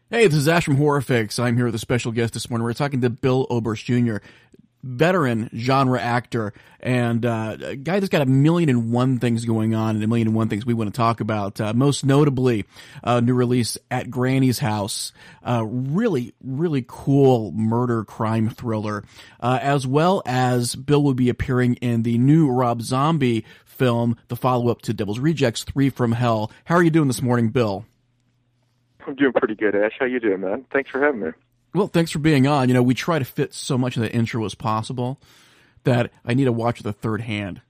Hey, this is Ash from HorrorFix. I'm here with a special guest this morning. We're talking to Bill Oberst Jr., veteran genre actor, and a guy that's got 1,000,001 things going on and 1,000,001 things we want to talk about. Most notably, new release At Granny's House. Really, really cool murder crime thriller. As well as Bill will be appearing in the new Rob Zombie film, the follow-up to Devil's Rejects, 3 from Hell. How are you doing this morning, Bill? I'm doing pretty good, Ash. How you doing, man? Thanks for having me. Well, thanks for being on. You know, we try to fit so much of the intro as possible that I need to watch the third hand.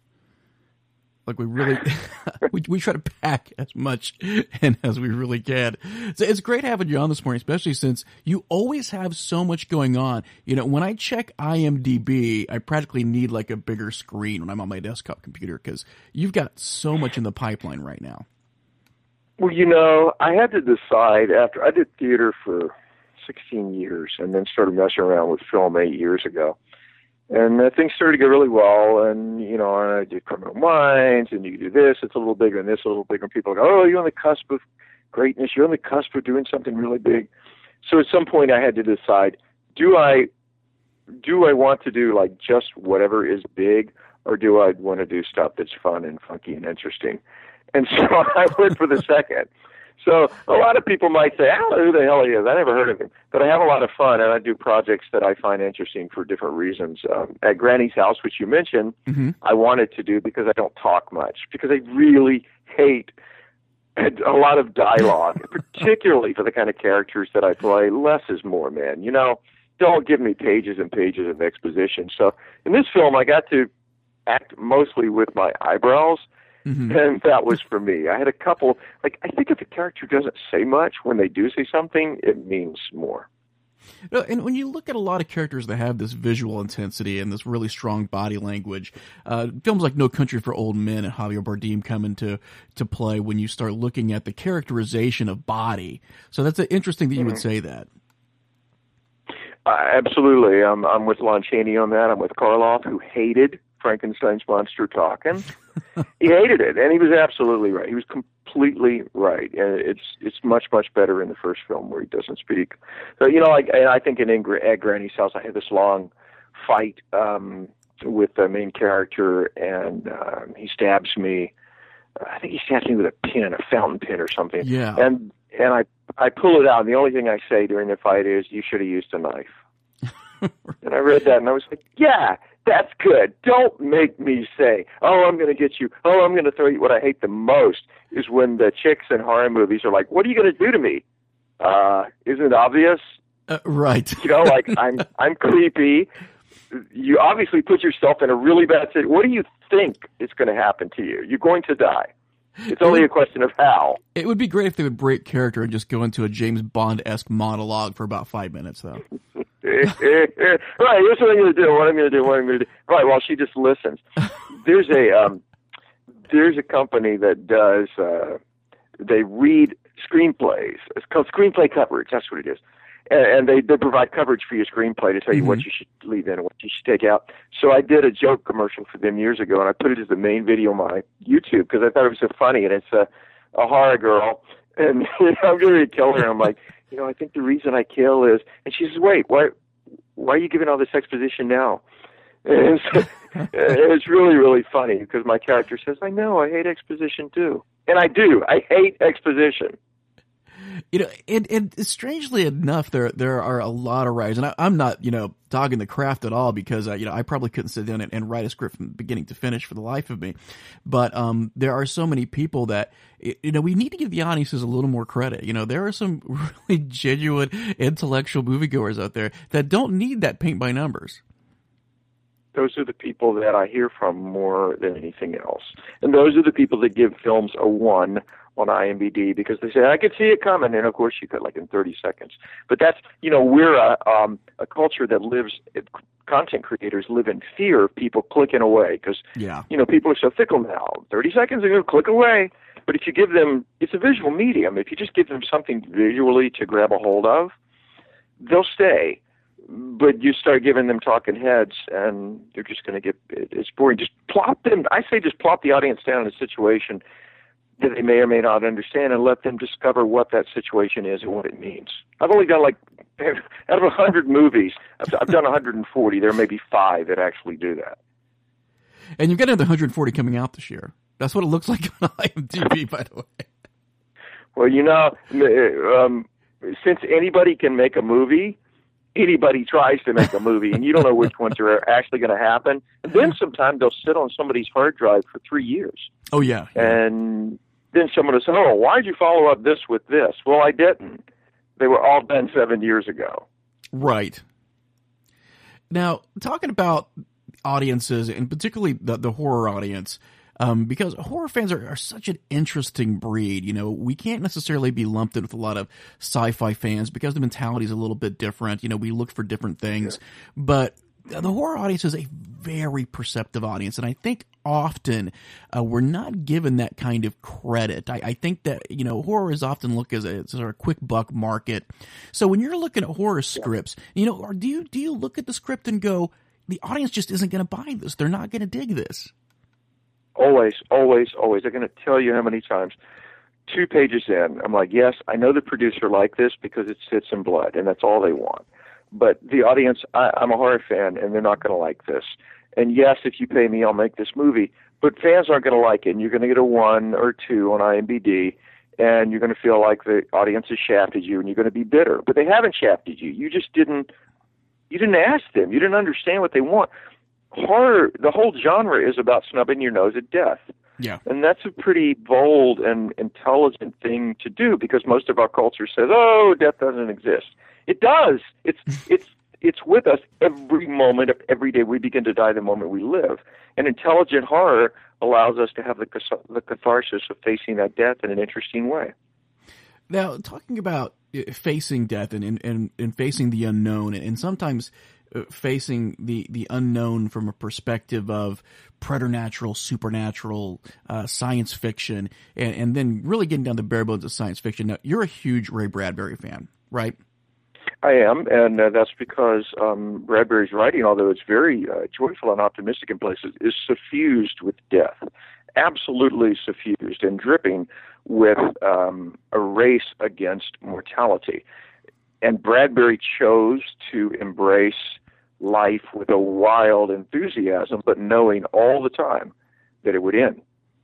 Like we really, we try to pack as much in as we really can. So it's great having you on this morning, especially since you always have so much going on. You know, when I check IMDb, I practically need like a bigger screen when I'm on my desktop computer because you've got so much in the pipeline right now. Well, you know, I had to decide after I did theater for 16 years and then started messing around with film 8 years ago. And things started to go really well. And, you know, I did Criminal Minds and you do this, it's a little bigger and this, a little bigger. And people go, oh, you're on the cusp of greatness. You're on the cusp of doing something really big. So at some point I had to decide, do I want to do like just whatever is big, or do I want to do stuff that's fun and funky and interesting? And so I went for the second. So a lot of people might say, I don't know who the hell he is. I never heard of him. But I have a lot of fun, and I do projects that I find interesting for different reasons. At Granny's House, which you mentioned, I wanted to do because I don't talk much, because I really hate a lot of dialogue, particularly for the kind of characters that I play. Less is more, man. You know, don't give me pages and pages of exposition. So in this film, I got to act mostly with my eyebrows. And that was for me. I had a couple, like, I think if a character doesn't say much, when they do say something, it means more. And when you look at a lot of characters that have this visual intensity and this really strong body language, films like No Country for Old Men and Javier Bardem come into play when you start looking at the characterization of body. So that's interesting that you would say that. Absolutely. I'm with Lon Chaney on that. I'm with Karloff, who hated Frankenstein's monster talking. He hated it, and he was absolutely right. He was completely right, and it's much, much better in the first film where he doesn't speak. So, you know, I think at Granny's House, I had this long fight with the main character, and he stabs me. I think he stabs me with a pin, a fountain pen or something. Yeah. And I pull it out, and the only thing I say during the fight is, you should have used a knife. And I read that, and I was like, yeah, that's good. Don't make me say, oh, I'm going to get you. Oh, I'm going to throw you. What I hate the most is when the chicks in horror movies are like, what are you going to do to me? Isn't it obvious? Right. You know, like, I'm creepy. You obviously put yourself in a really bad situation. What do you think is going to happen to you? You're going to die. It's only a question of how. It would be great if they would break character and just go into a James Bond-esque monologue for about 5 minutes, though. Right, here's what I'm going to do, what I'm going to do, what I'm going to do. Right, while she just listens. There's a company that does, they read screenplays. It's called Screenplay Coverage, that's what it is. And they provide coverage for your screenplay to tell you what you should leave in and what you should take out. So I did a joke commercial for them years ago, and I put it as the main video on my YouTube because I thought it was so funny, and it's a horror girl. And you know, I'm going to kill her. I'm like, you know, I think the reason I kill is, and she says, wait, why are you giving all this exposition now? And it's really, really funny because my character says, I know, I hate exposition too. And I do. I hate exposition. You know, and strangely enough, there are a lot of writers, and I'm not, you know, dogging the craft at all because, you know, I probably couldn't sit down and write a script from beginning to finish for the life of me. But there are so many people that, you know, we need to give the audiences a little more credit. You know, there are some really genuine intellectual moviegoers out there that don't need that paint by numbers. Those are the people that I hear from more than anything else. And those are the people that give films a 1 on IMDb because they say, I could see it coming. And of course you could, like, in 30 seconds. But that's, you know, we're a culture that lives, content creators live in fear of people clicking away because, you know, people are so fickle now. 30 seconds, they're going to click away. But if you give them, it's a visual medium. If you just give them something visually to grab a hold of, they'll stay. But you start giving them talking heads, and they're just going to get, it's boring. Just plop them. I say just plop the audience down in a situation that they may or may not understand, and let them discover what that situation is and what it means. I've only done, like, out of 100 movies, I've done 140. There may be 5 that actually do that. And you've got another 140 coming out this year. That's what it looks like on IMDb, by the way. Well, you know, since anybody can make a movie, anybody tries to make a movie, and you don't know which ones are actually going to happen. And then sometimes they'll sit on somebody's hard drive for 3 years. Oh, yeah. And then someone will say, oh, why'd you follow up this with this? Well, I didn't. They were all done 7 years ago. Right. Now, talking about audiences, and particularly the horror audience, because horror fans are such an interesting breed. You know, we can't necessarily be lumped in with a lot of sci-fi fans because the mentality is a little bit different. You know, we look for different things. Sure. But the horror audience is a very perceptive audience, and I think often we're not given that kind of credit. I think that, you know, horror is often looked as a sort of quick buck market. So when you're looking at horror scripts, you know, or do you look at the script and go, the audience just isn't going to buy this. They're not going to dig this. Always, always, always. I'm going to tell you how many times. 2 pages in, I'm like, yes, I know the producer liked this because it sits in blood, and that's all they want. But the audience, I'm a horror fan, and they're not going to like this. And yes, if you pay me, I'll make this movie. But fans aren't going to like it, and you're going to get a 1 or 2 on IMDb, and you're going to feel like the audience has shafted you, and you're going to be bitter. But they haven't shafted you. You just didn't ask them. You didn't understand what they want. Horror, the whole genre is about snubbing your nose at death. Yeah. And that's a pretty bold and intelligent thing to do, because most of our culture says, oh, death doesn't exist. It does. It's with us every moment of every day. We begin to die the moment we live. And intelligent horror allows us to have the catharsis of facing that death in an interesting way. Now, talking about facing death and facing the unknown, and sometimes facing the unknown from a perspective of preternatural, supernatural, science fiction, and then really getting down to bare bones of science fiction. Now, you're a huge Ray Bradbury fan, right? I am, and that's because Bradbury's writing, although it's very joyful and optimistic in places, is suffused with death, absolutely suffused and dripping with a race against mortality. And Bradbury chose to embrace life with a wild enthusiasm, but knowing all the time that it would end.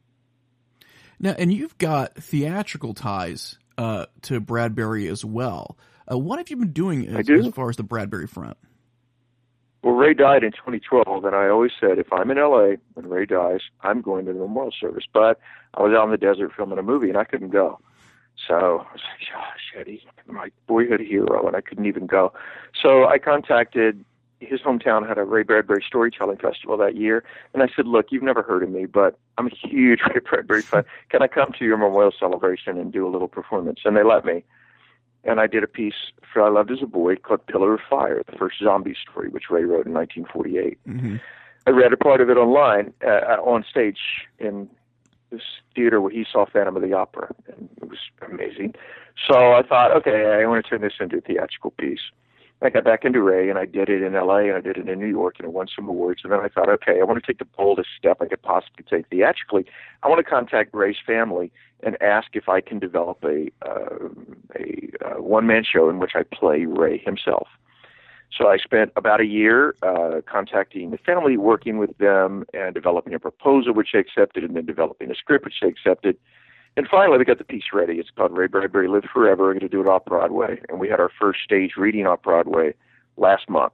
Now, and you've got theatrical ties to Bradbury as well. What have you been doing as far as the Bradbury front? Well, Ray died in 2012, and I always said, if I'm in L.A. when Ray dies, I'm going to the memorial service. But I was out in the desert filming a movie, and I couldn't go. So I was like, oh, shit, he's my boyhood hero, and I couldn't even go. So I contacted his hometown, had a Ray Bradbury storytelling festival that year, and I said, look, you've never heard of me, but I'm a huge Ray Bradbury fan. Can I come to your memorial celebration and do a little performance? And they let me. And I did a piece for I Loved as a Boy called Pillar of Fire, the first zombie story, which Ray wrote in 1948. Mm-hmm. I read a part of it online, on stage in this theater where he saw Phantom of the Opera, and it was amazing. So I thought, okay, I want to turn this into a theatrical piece. I got back into Ray, and I did it in L.A., and I did it in New York, and I won some awards. And then I thought, okay, I want to take the boldest step I could possibly take theatrically. I want to contact Ray's family and ask if I can develop a one-man show in which I play Ray himself. So I spent about a year contacting the family, working with them, and developing a proposal, which they accepted, and then developing a script, which they accepted. And finally, we got the piece ready. It's called Ray Bradbury Live Forever. We're going to do it off-Broadway. And we had our first stage reading off-Broadway last month.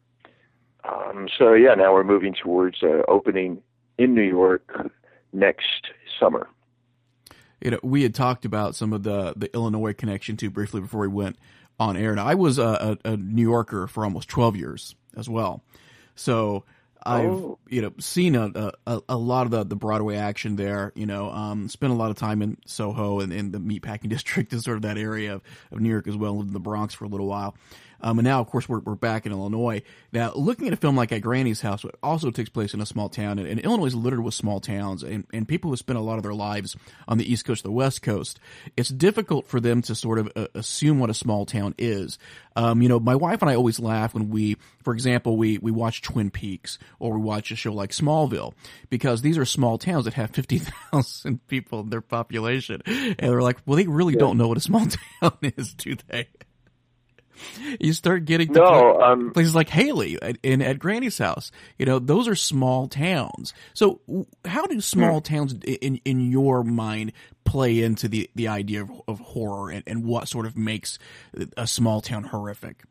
So, yeah, now we're moving towards opening in New York next summer. You know, we had talked about some of the Illinois connection, too, briefly before we went on air. Now, I was a New Yorker for almost 12 years as well. So I've, seen a lot of the Broadway action there, spent a lot of time in Soho and in the meatpacking district and sort of that area of New York as well, lived in the Bronx for a little while. And now, of course, we're back in Illinois. Now, looking at a film like At Granny's House, it also takes place in a small town, and Illinois is littered with small towns, and people who spend a lot of their lives on the East Coast or the West Coast. It's difficult for them to sort of assume what a small town is. My wife and I always laugh when for example, we watch Twin Peaks or we watch a show like Smallville, because these are small towns that have 50,000 people in their population. And they're like, well, they really don't know what a small town is, do they? You start getting to places like Haley at Granny's House. Those are small towns. So how do small towns in your mind play into the idea of horror and what sort of makes a small town horrific?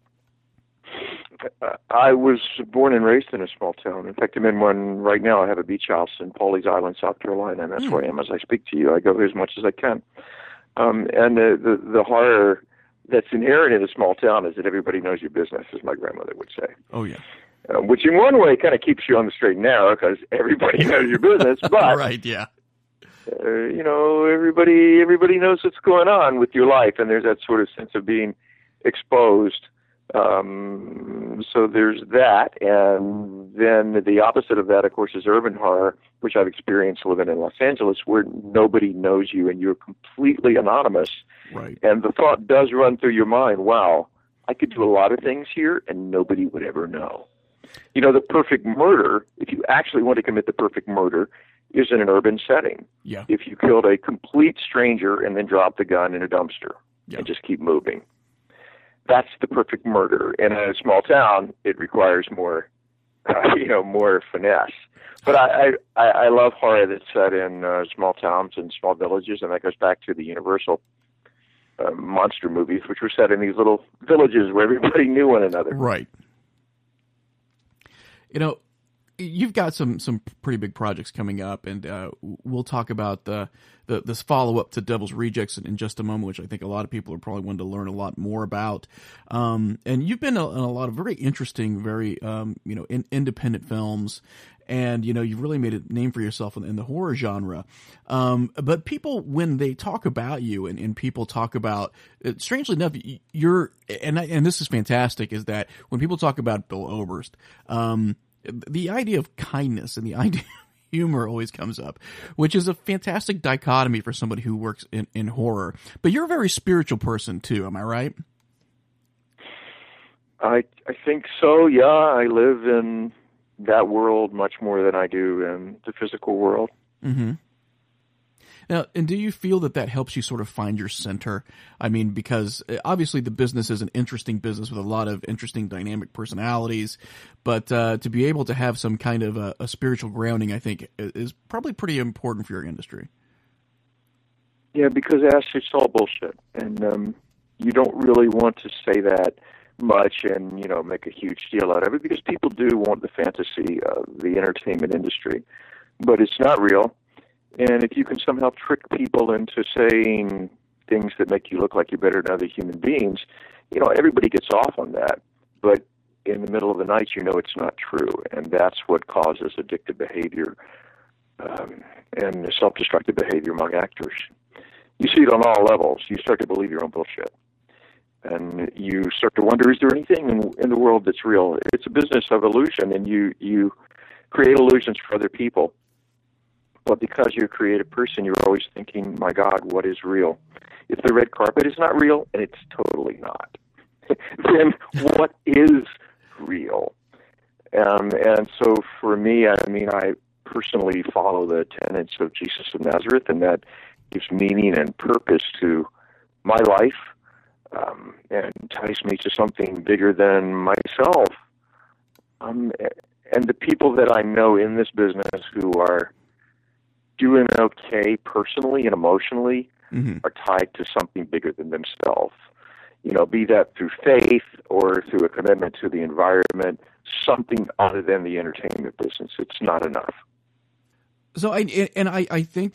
I was born and raised in a small town. In fact, I'm in one right now. I have a beach house in Pawleys Island, South Carolina, and that's where I am as I speak to you. I go there as much as I can. And the horror that's inherent in a small town is that everybody knows your business, as my grandmother would say. Oh, yeah. Which in one way kind of keeps you on the straight and narrow because everybody knows your business. But, right, yeah. Everybody knows what's going on with your life, and there's that sort of sense of being exposed. So there's that, and then the opposite of that, of course, is urban horror, which I've experienced living in Los Angeles, where nobody knows you and you're completely anonymous. Right. And the thought does run through your mind, wow, I could do a lot of things here and nobody would ever know. The perfect murder, if you actually want to commit the perfect murder, is in an urban setting. Yeah. If you killed a complete stranger and then dropped the gun in a dumpster and just keep moving. That's the perfect murder. And in a small town, it requires more, more finesse. But I love horror that's set in small towns and small villages, and that goes back to the Universal monster movies, which were set in these little villages where everybody knew one another. Right. You've got some pretty big projects coming up, and we'll talk about this follow-up to Devil's Rejects in just a moment, which I think a lot of people are probably wanting to learn a lot more about. And you've been in a lot of very interesting, very independent films, and you've really made a name for yourself in the horror genre. But people, when they talk about you and people talk about, strangely enough, and this is fantastic, is that when people talk about Bill Oberst, the idea of kindness and the idea of humor always comes up, which is a fantastic dichotomy for somebody who works in horror. But you're a very spiritual person too, am I right? I think so, yeah. I live in that world much more than I do in the physical world. Mm-hmm. Now, and do you feel that helps you sort of find your center? I mean, because obviously the business is an interesting business with a lot of interesting dynamic personalities, but to be able to have some kind of a spiritual grounding, I think, is probably pretty important for your industry. Yeah, because it's all bullshit, and you don't really want to say that much and make a huge deal out of it, because people do want the fantasy of the entertainment industry, but it's not real. And if you can somehow trick people into saying things that make you look like you're better than other human beings, everybody gets off on that. But in the middle of the night, it's not true. And that's what causes addictive behavior and self-destructive behavior among actors. You see it on all levels. You start to believe your own bullshit. And you start to wonder, is there anything in the world that's real? It's a business of illusion, and you create illusions for other people. But because you're a creative person, you're always thinking, my God, what is real? If the red carpet is not real, and it's totally not, then what is real? And so for me, I personally follow the tenets of Jesus of Nazareth, and that gives meaning and purpose to my life, and entice me to something bigger than myself. And the people that I know in this business who are doing okay personally and emotionally are tied to something bigger than themselves. Be that through faith or through a commitment to the environment, something other than the entertainment business. It's not enough. So I think that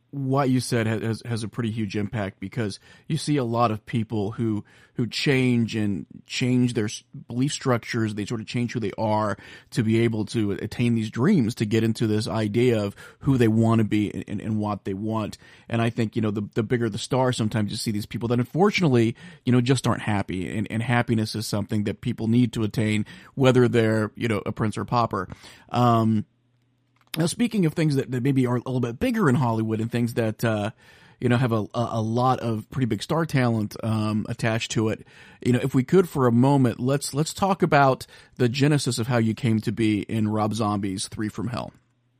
what you said has a pretty huge impact, because you see a lot of people who change their belief structures. They sort of change who they are to be able to attain these dreams, to get into this idea of who they want to be and what they want. And I think, the bigger the star, sometimes you see these people that unfortunately, just aren't happy. And happiness is something that people need to attain, whether they're, a prince or pauper. Now, speaking of things that maybe are a little bit bigger in Hollywood and things that, have a lot of pretty big star talent attached to it, if we could for a moment, let's talk about the genesis of how you came to be in Rob Zombie's 3 from Hell.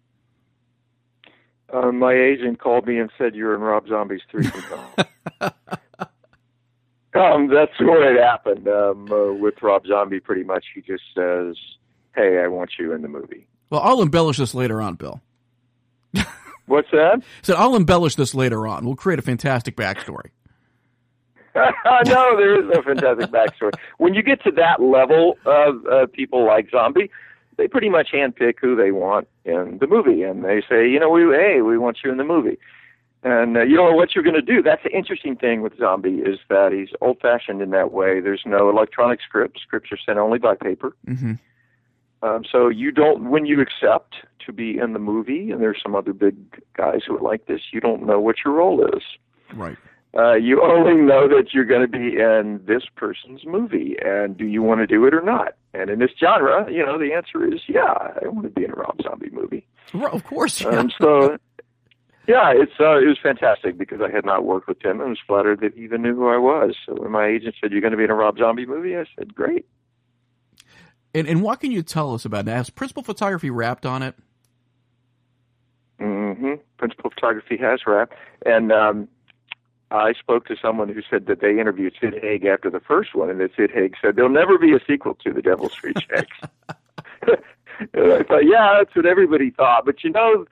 My agent called me and said, "You're in Rob Zombie's 3 from Hell." That's the way it happened. With Rob Zombie, pretty much, he just says, "Hey, I want you in the movie." Well, I'll embellish this later on, Bill. What's that? So I'll embellish this later on. We'll create a fantastic backstory. No, there is no fantastic backstory. When you get to that level of people like Zombie, they pretty much handpick who they want in the movie, and they say, we want you in the movie. And you don't know what you're going to do. That's the interesting thing with Zombie, is that he's old-fashioned in that way. There's no electronic script. Scripts are sent only by paper. Mm-hmm. So you don't, when you accept to be in the movie, and there's some other big guys who are like this, you don't know what your role is. Right. You only know that you're going to be in this person's movie, and do you want to do it or not? And in this genre, the answer is, yeah, I want to be in a Rob Zombie movie. Well, of course. Yeah. So, yeah, it was fantastic, because I had not worked with him and was flattered that he even knew who I was. So when my agent said, "You're going to be in a Rob Zombie movie," I said, "Great." And what can you tell us about it? Has Principal Photography wrapped on it? Mm-hmm. Principal Photography has wrapped. And I spoke to someone who said that they interviewed Sid Haig after the first one, and that Sid Haig said, "There'll never be a sequel to The Devil's Rejects." And I thought, yeah, that's what everybody thought. But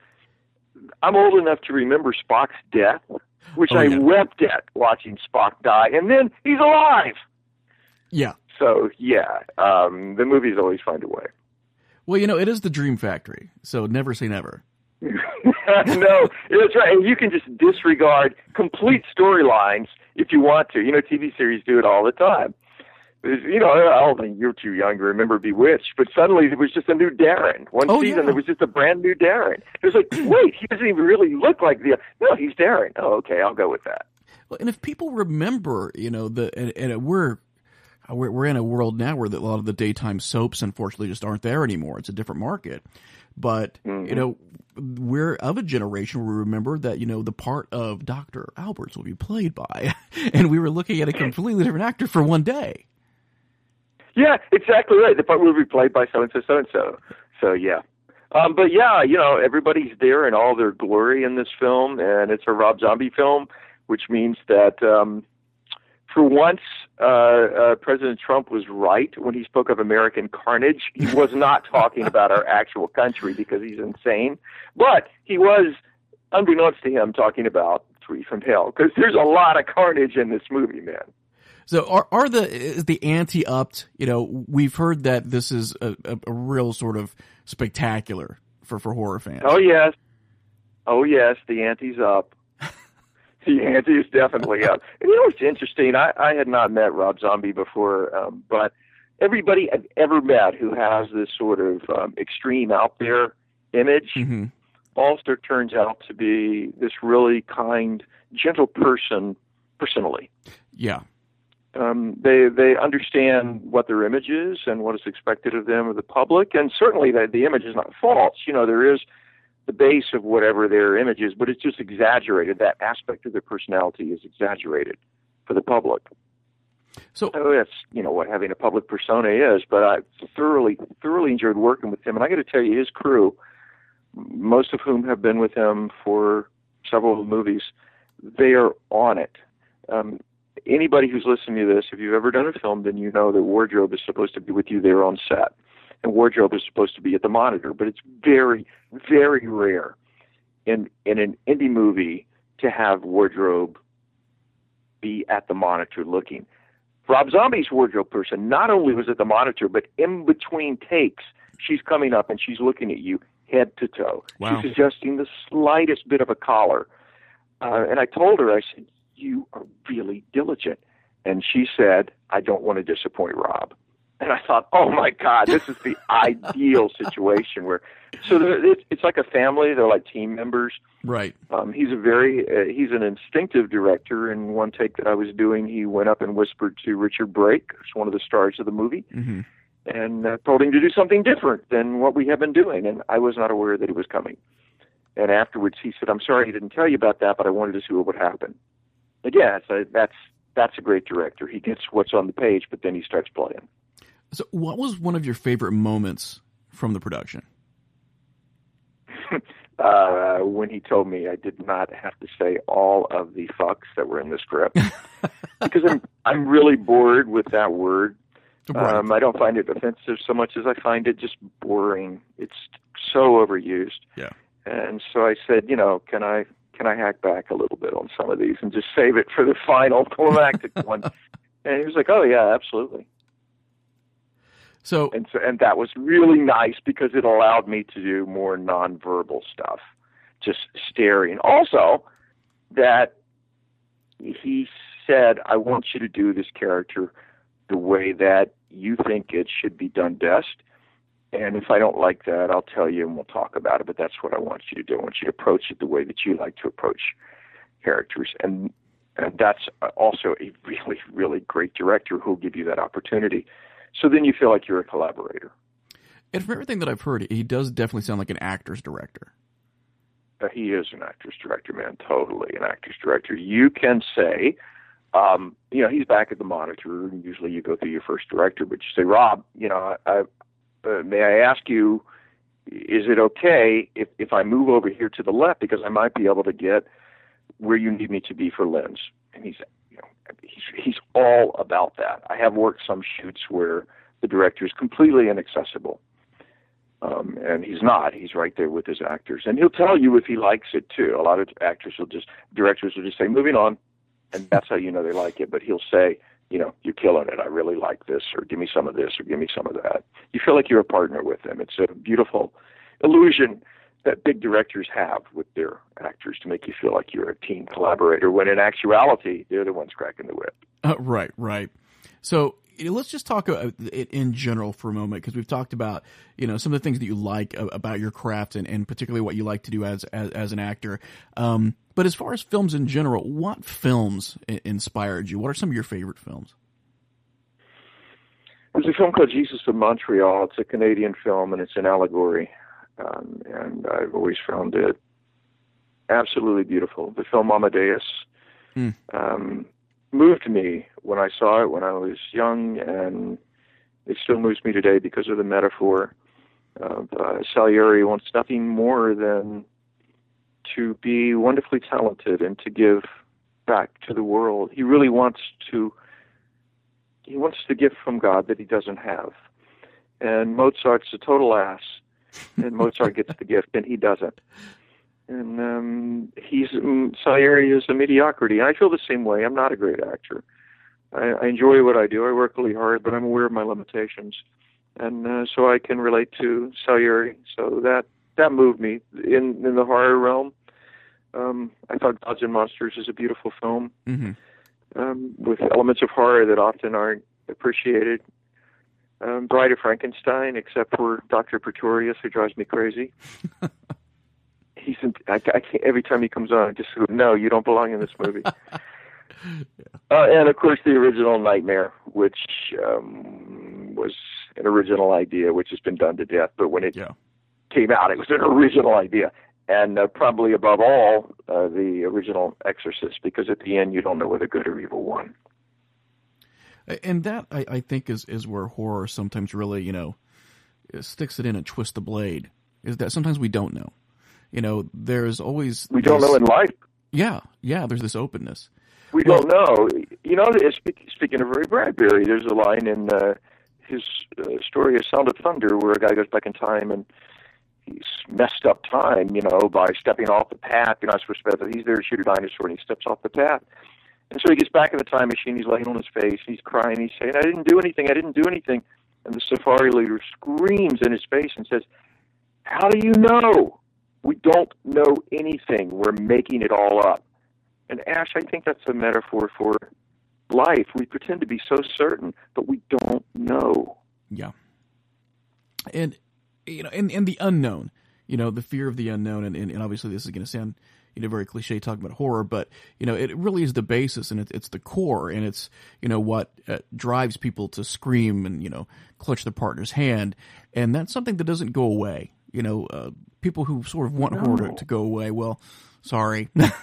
I'm old enough to remember Spock's death, which I wept at watching Spock die, and then he's alive. Yeah. So, yeah, the movies always find a way. Well, it is the Dream Factory, so never say never. No, that's right. And you can just disregard complete storylines if you want to. TV series do it all the time. I don't think you're too young to remember Bewitched, but suddenly there was just a new Darren. One season, there was just a brand new Darren. It was like, wait, he doesn't even really look like no, he's Darren. Oh, okay, I'll go with that. Well, and if people remember, we're in a world now where a lot of the daytime soaps, unfortunately, just aren't there anymore. It's a different market. But, we're of a generation where we remember that, the part of Dr. Alberts will be played by. And we were looking at a completely different actor for one day. Yeah, exactly right. The part will be played by so-and-so, so-and-so. So, yeah. But, yeah, everybody's there in all their glory in this film. And it's a Rob Zombie film, which means that for once, President Trump was right when he spoke of American carnage. He was not talking about our actual country, because he's insane. But he was, unbeknownst to him, talking about 3 from Hell, because there's a lot of carnage in this movie, man. So is the ante upped? We've heard that this is a real sort of spectacular for horror fans. Oh, yes. The ante's up. The ante is definitely up. And what's interesting, I had not met Rob Zombie before, but everybody I've ever met who has this sort of extreme out there image also turns out to be this really kind, gentle person personally. Yeah. They understand what their image is and what is expected of them or the public, and certainly the image is not false. There is the base of whatever their image is, but it's just exaggerated. That aspect of their personality is exaggerated for the public. So that's, what having a public persona is, but I thoroughly enjoyed working with him. And I got to tell you, his crew, most of whom have been with him for several of the movies, they are on it. Anybody who's listening to this, if you've ever done a film, then you know that wardrobe is supposed to be with you there on set. And wardrobe is supposed to be at the monitor, but it's very, very rare in an indie movie to have wardrobe be at the monitor looking. Rob Zombie's wardrobe person not only was at the monitor, but in between takes, she's coming up and she's looking at you head to toe. Wow. She's adjusting the slightest bit of a collar. And I told her, I said, you are really diligent. And she said, I don't want to disappoint Rob. And I thought, oh my God, this is the ideal situation where, so it's like a family. They're like team members. Right. He's he's an instinctive director. In one take that I was doing, he went up and whispered to Richard Brake, who's one of the stars of the movie, Mm-hmm. and told him to do something different than what we have been doing. And I was not aware that it was coming. And afterwards he said, I'm sorry he didn't tell you about that, but I wanted to see what would happen. Again, that's a great director. He gets what's on the page, but then he starts playing. So what was one of your favorite moments from the production? When he told me I did not have to say all of the fucks that were in the script. Because I'm really bored with that word. Right. I don't find it offensive so much as I find it just boring. It's so overused. Yeah. And so I said, can I hack back a little bit on some of these and just save it for the final climactic one? And he was like, oh yeah, absolutely. So And that was really nice because it allowed me to do more nonverbal stuff, just staring. Also, that he said, I want you to do this character the way that you think it should be done best. And if I don't like that, I'll tell you and we'll talk about it. But that's what I want you to do. I want you to approach it the way that you like to approach characters. And that's also a really, really great director who'll give you that opportunity. So then you feel like you're a collaborator. And from everything that I've heard, he does definitely sound like an actor's director. He is an actor's director, man. Totally an actor's director. You can say, he's back at the monitor, and usually you go through your first director, but you say, Rob, may I ask you, is it okay if I move over here to the left because I might be able to get where you need me to be for lens? And he's all about that. I have worked some shoots where the director is completely inaccessible. And he's not. He's right there with his actors. And he'll tell you if he likes it, too. A lot of directors will just say, moving on. And that's how you know they like it. But he'll say, you're killing it. I really like this, or give me some of this, or give me some of that. You feel like you're a partner with them. It's a beautiful illusion that big directors have with their actors to make you feel like you're a team collaborator, when in actuality, they're the ones cracking the whip. Right. So let's just talk in general for a moment, because we've talked about, some of the things that you like about your craft and particularly what you like to do as an actor. But as far as films in general, what films inspired you? What are some of your favorite films? There's a film called Jesus of Montreal. It's a Canadian film, and it's an allegory. And I've always found it absolutely beautiful. The film Amadeus moved me when I saw it when I was young, and it still moves me today because of the metaphor of Salieri wants nothing more than to be wonderfully talented and to give back to the world. He really wants to give from God that he doesn't have. And Mozart's a total ass, and Mozart gets the gift and he doesn't. And Salieri is a mediocrity. And I feel the same way. I'm not a great actor. I enjoy what I do. I work really hard, but I'm aware of my limitations. And so I can relate to Salieri. So that moved me. In the horror realm, I thought Gods and Monsters is a beautiful film, with elements of horror that often aren't appreciated. Bride of Frankenstein, except for Dr. Pretorius, who drives me crazy. I can't, every time he comes on, I just go, no, you don't belong in this movie. And of course, the original Nightmare, which was an original idea, which has been done to death. But when it came out, it was an original idea. And probably above all, the original Exorcist, because at the end, you don't know whether good or evil won. And that, I think, is where horror sometimes really, sticks it in and twists the blade, is that sometimes we don't know. There's always... We don't know in life. Yeah, there's this openness. We don't know. Speaking of Ray Bradbury, there's a line in his story, A Sound of Thunder, where a guy goes back in time and he's messed up time, by stepping off the path. You're not supposed to, but he's there to shoot a dinosaur, and he steps off the path. And so he gets back in the time machine, he's laying on his face, he's crying, he's saying, I didn't do anything. And the safari leader screams in his face and says, how do you know? We don't know anything. We're making it all up. And Ash, I think that's a metaphor for life. We pretend to be so certain, but we don't know. Yeah. And, and the unknown, the fear of the unknown. And obviously this is going to sound, very cliche talking about horror, but, it really is the basis and it's the core and it's, what drives people to scream and, clutch their partner's hand. And that's something that doesn't go away. People who sort of want horror to go away. Well, sorry.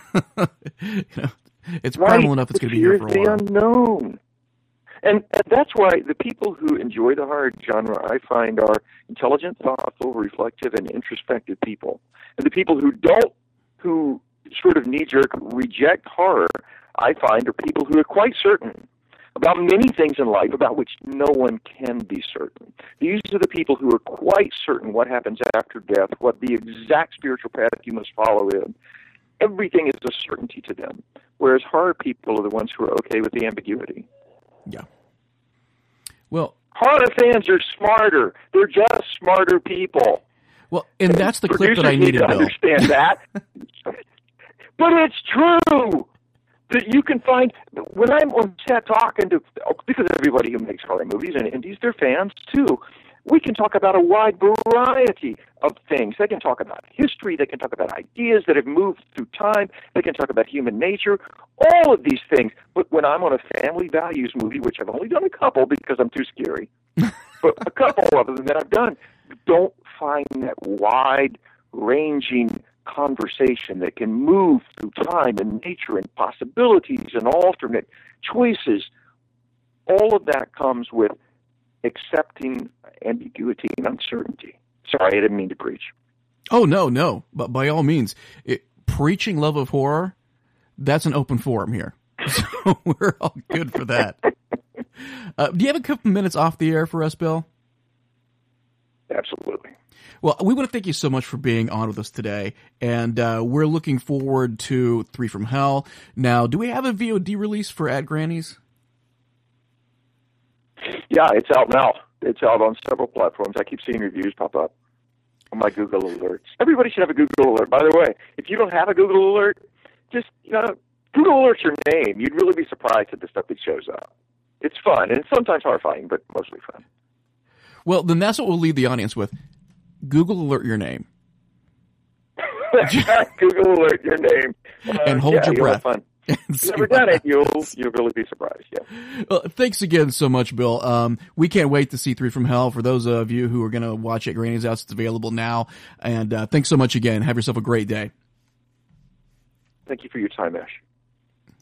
It's primal enough it's going to be here for a while. The unknown. And that's why the people who enjoy the horror genre, I find, are intelligent, thoughtful, reflective, and introspective people. And the people who sort of knee-jerk reject horror, I find, are people who are quite certain about many things in life about which no one can be certain. These are the people who are quite certain what happens after death, what the exact spiritual path you must follow is. Everything is a certainty to them, whereas horror people are the ones who are okay with the ambiguity. Yeah. Well, horror fans are smarter. They're just smarter people. Well, and that's the clip that I needed, Bill. Understand that. But it's true that you can find, when I'm on set talking to, because everybody who makes horror movies and indies, they're fans too. We can talk about a wide variety of things. They can talk about history. They can talk about ideas that have moved through time. They can talk about human nature, all of these things. But when I'm on a family values movie, which I've only done a couple because I'm too scary, but a couple of them that I've done, don't find that wide-ranging conversation that can move through time and nature and possibilities and alternate choices. All of that comes with accepting ambiguity and uncertainty. Sorry, I didn't mean to preach. Oh, no. But by all means, preaching love of horror, that's an open forum here. So we're all good for that. Do you have a couple minutes off the air for us, Bill? Absolutely. Well, we want to thank you so much for being on with us today, and we're looking forward to Three from Hell. Now, do we have a VOD release for At Granny's? Yeah, it's out now. It's out on several platforms. I keep seeing reviews pop up on my Google Alerts. Everybody should have a Google Alert. By the way, if you don't have a Google Alert, just Google Alert's your name. You'd really be surprised at the stuff that shows up. It's fun, and it's sometimes horrifying, but mostly fun. Well, then that's what we'll leave the audience with. Google Alert your name. Google Alert your name. And hold your breath. Fun. If you've never done it, you'll really be surprised. Yeah. Well, thanks again so much, Bill. We can't wait to see Three from Hell. For those of you who are going to watch it, Granny's House, it's available now. And thanks so much again. Have yourself a great day. Thank you for your time, Ash.